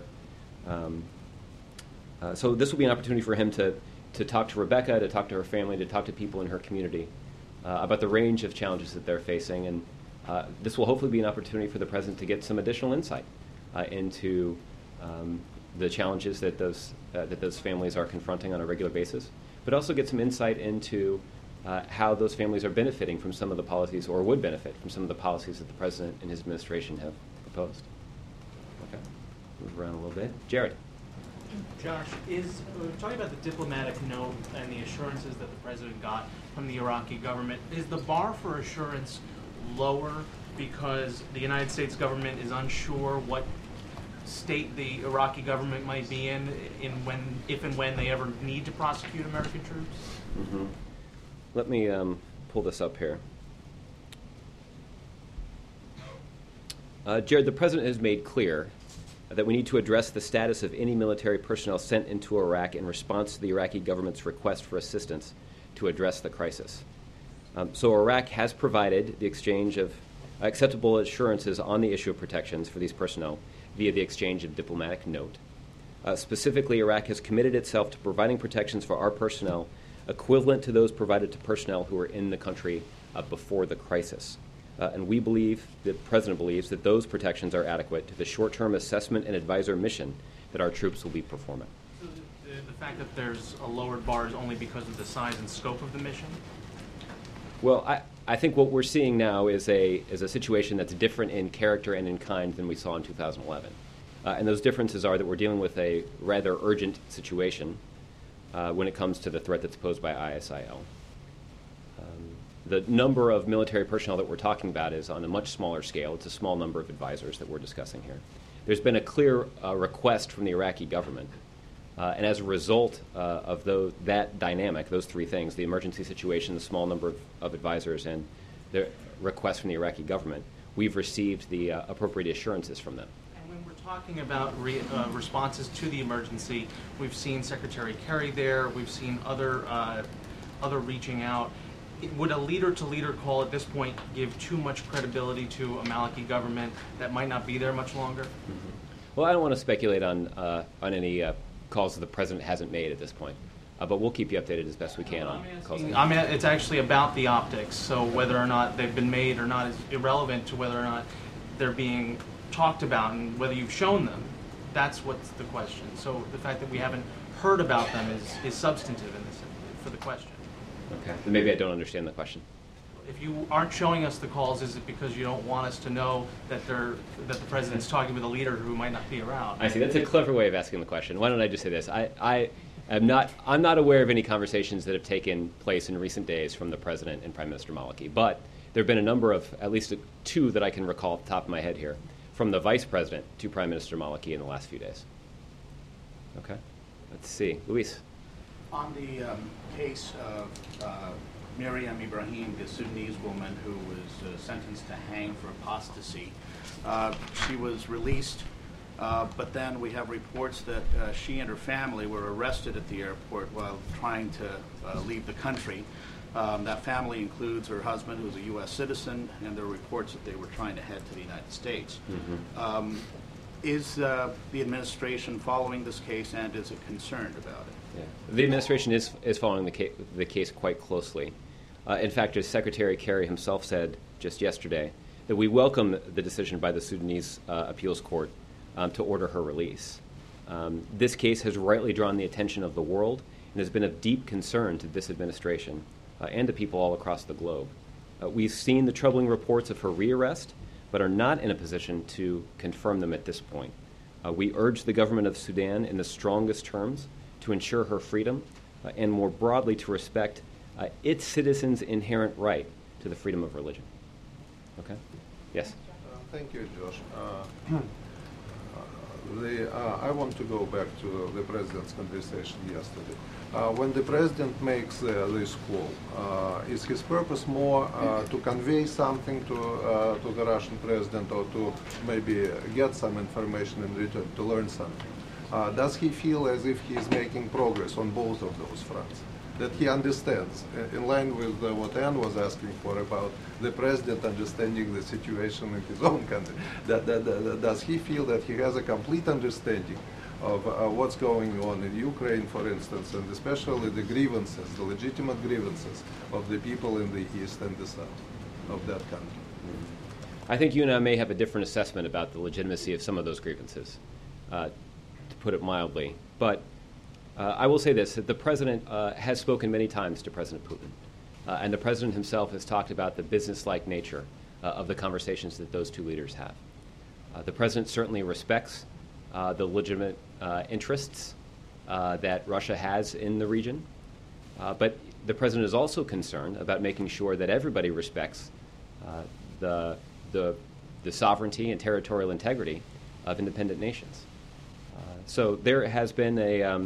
S1: So this will be an opportunity for him to talk to Rebecca, to talk to her family, to talk to people in her community about the range of challenges that they're facing. And this will hopefully be an opportunity for the president to get some additional insight into the challenges that those families are confronting on a regular basis, but also get some insight into how those families are benefiting from some of the policies, or would benefit from some of the policies that the president and his administration have proposed. Okay, move around a little bit. Jared.
S17: Josh, talking about the diplomatic note and the assurances that the president got from the Iraqi government, is the bar for assurance lower because the United States government is unsure what state the Iraqi government might be in if and when they ever need to prosecute American troops?
S1: Mm-hmm. Let me pull this up here. Jared, the president has made clear that we need to address the status of any military personnel sent into Iraq in response to the Iraqi government's request for assistance to address the crisis. So Iraq has provided the exchange of acceptable assurances on the issue of protections for these personnel via the exchange of diplomatic note. Specifically, Iraq has committed itself to providing protections for our personnel equivalent to those provided to personnel who were in the country before the crisis. And we believe, the president believes, that those protections are adequate to the short-term assessment and advisor mission that our troops will be performing.
S17: So the fact that there's a lowered bar is only because of the size and scope of the mission?
S1: Well, I think what we're seeing now is a situation that's different in character and in kind than we saw in 2011. And those differences are that we're dealing with a rather urgent situation when it comes to the threat that's posed by ISIL. The number of military personnel that we're talking about is on a much smaller scale. It's a small number of advisors that we're discussing here. There's been a clear request from the Iraqi government, and as a result of that dynamic, those three things, the emergency situation, the small number of advisors, and the request from the Iraqi government, we've received the appropriate assurances from them.
S17: And when we're talking about responses to the emergency, we've seen Secretary Kerry there, we've seen other reaching out. would a leader-to-leader call at this point give too much credibility to a Maliki government that might not be there much longer?
S1: Well, I don't want to speculate on any calls that the president hasn't made at this point, but we'll keep you updated as best we can on calls.
S17: I mean, it's actually about the optics, so whether or not they've been made or not is irrelevant to whether or not they're being talked about and whether you've shown them. That's what's the question. So the fact that we haven't heard about them is substantive in this, for the question.
S1: Okay. Maybe I don't understand the question.
S17: If you aren't showing us the calls, is it because you don't want us to know that the president's talking with a leader who might not be around?
S1: I see. That's a clever way of asking the question. Why don't I just say this? I'm not aware of any conversations that have taken place in recent days from the president and Prime Minister Maliki, but there have been a number of, at least two that I can recall off the top of my head here, from the vice president to Prime Minister Maliki in the last few days. Okay. Let's see. Luis.
S18: On the case of Miriam Ibrahim, the Sudanese woman who was sentenced to hang for apostasy, she was released, but then we have reports that she and her family were arrested at the airport while trying to leave the country. That family includes her husband, who is a U.S. citizen, and there are reports that they were trying to head to the United States. Mm-hmm. Is the administration following this case, and is it concerned about it?
S1: Yeah. The administration is following the case quite closely. In fact, as Secretary Kerry himself said just yesterday, that we welcome the decision by the Sudanese appeals court to order her release. This case has rightly drawn the attention of the world and has been of deep concern to this administration and to people all across the globe. We've seen the troubling reports of her rearrest, but are not in a position to confirm them at this point. We urge the government of Sudan in the strongest terms to ensure her freedom and more broadly to respect its citizens' inherent right to the freedom of religion. Okay? Yes?
S19: Thank you, Josh. I want to go back to the president's conversation yesterday. When the president makes this call, is his purpose more to convey something to the Russian president, or to maybe get some information in return, to learn something? Does he feel as if he is making progress on both of those fronts? That he understands, in line with what Anne was asking for about the president understanding the situation in his own country, does he feel that he has a complete understanding of what's going on in Ukraine, for instance, and especially the grievances, the legitimate grievances of the people in the east and the south of that country?
S1: I think you and I may have a different assessment about the legitimacy of some of those grievances, to put it mildly. But I will say this, that the president has spoken many times to President Putin, and the president himself has talked about the business-like nature of the conversations that those two leaders have. The president certainly respects the legitimate interests that Russia has in the region, but the president is also concerned about making sure that everybody respects the sovereignty and territorial integrity of independent nations. So there has been a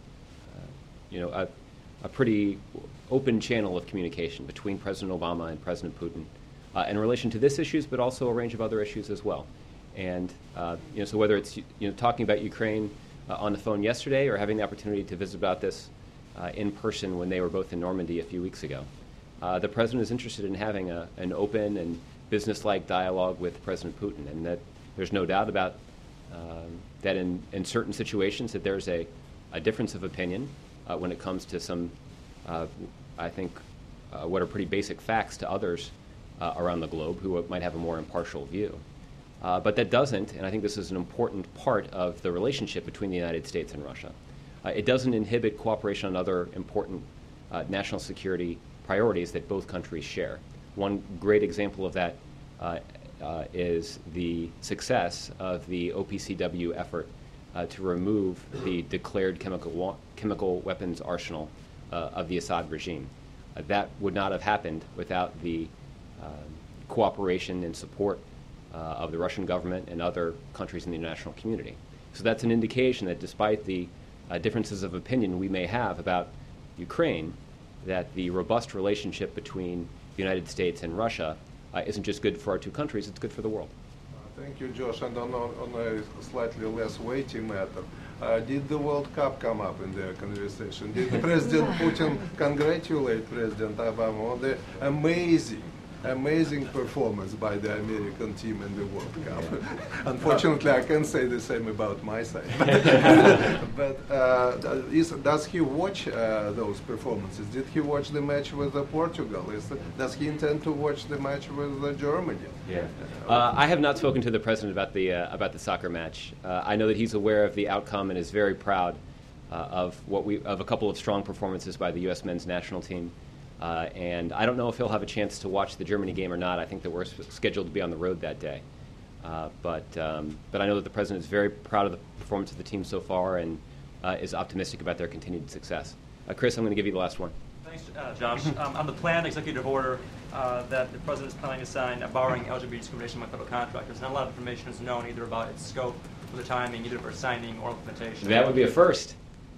S1: pretty open channel of communication between President Obama and President Putin in relation to this issues, but also a range of other issues as well. And so whether it's talking about Ukraine on the phone yesterday or having the opportunity to visit about this in person when they were both in Normandy a few weeks ago, the president is interested in having an open and business-like dialogue with President Putin, and that there's no doubt about that in certain situations that there's a difference of opinion when it comes to some, I think, what are pretty basic facts to others around the globe who might have a more impartial view. But that doesn't, and I think this is an important part of the relationship between the United States and Russia. It doesn't inhibit cooperation on other important national security priorities that both countries share. One great example of that is the success of the OPCW effort to remove the declared chemical weapons arsenal of the Assad regime. That would not have happened without the cooperation and support of the Russian government and other countries in the international community. So that's an indication that despite the differences of opinion we may have about Ukraine, that the robust relationship between the United States and Russia isn't just good for our two countries, it's good for the world.
S19: Thank you, Josh. And on a slightly less weighty matter, Did the World Cup come up in their conversation? Did President Putin congratulate President Obama on the amazing performance by the American team in the World Cup? Unfortunately, I can't say the same about my side. But does he watch those performances? Did he watch the match with Portugal? Does he intend to watch the match with Germany?
S1: Yeah. I have not spoken to the president about the soccer match. I know that he's aware of the outcome and is very proud of a couple of strong performances by the U.S. men's national team. And I don't know if he'll have a chance to watch the Germany game or not. I think that we're scheduled to be on the road that day. But I know that the president is very proud of the performance of the team so far and is optimistic about their continued success. Chris, I'm going to give you the last one.
S7: Thanks, Josh. On the planned executive order that the president is planning to sign barring LGBT discrimination among federal contractors, not a lot of information is known either about its scope or the timing, either for signing or implementation.
S1: That would be a first.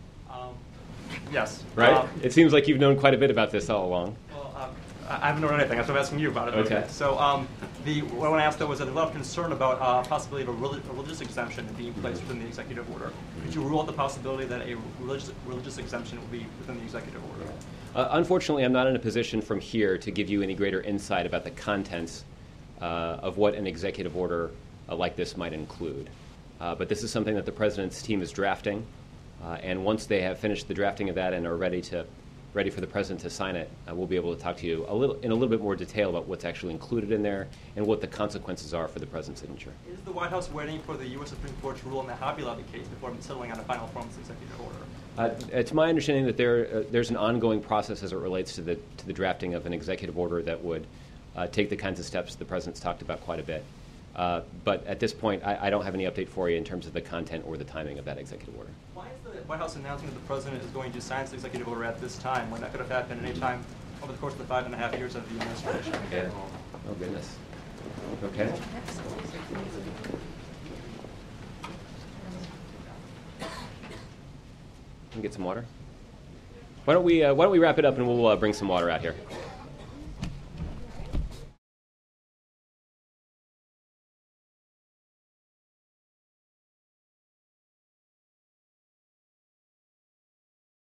S7: Yes.
S1: Right? It seems like you've known quite a bit about this all along.
S7: Well, I haven't known anything. That's what I'm asking you about it.
S1: Okay.
S7: So what I want to ask, though, was that there's a lot of concern about possibility of a religious exemption being placed within the executive order. Could you rule out the possibility that a religious exemption will be within the executive order?
S1: Unfortunately, I'm not in a position from here to give you any greater insight about the contents of what an executive order like this might include. But this is something that the president's team is drafting. And once they have finished the drafting of that and are ready for the president to sign it, we'll be able to talk to you in a little bit more detail about what's actually included in there and what the consequences are for the president's signature.
S7: Is the White House waiting for the U.S. Supreme Court to rule on the Hobby Lobby case before settling on a final form of the executive order?
S1: It's my understanding that there's an ongoing process as it relates to the drafting of an executive order that would take the kinds of steps the president's talked about quite a bit. But at this point, I don't have any update for you in terms of the content or the timing of that executive order.
S7: Why is the White House announcing that the president is going to sign this executive order at this time when that could have happened at any time over the course of the 5.5 years of the administration?
S1: Yeah. Oh, goodness. Okay. Can we get some water? Why don't we wrap it up and we'll bring some water out here.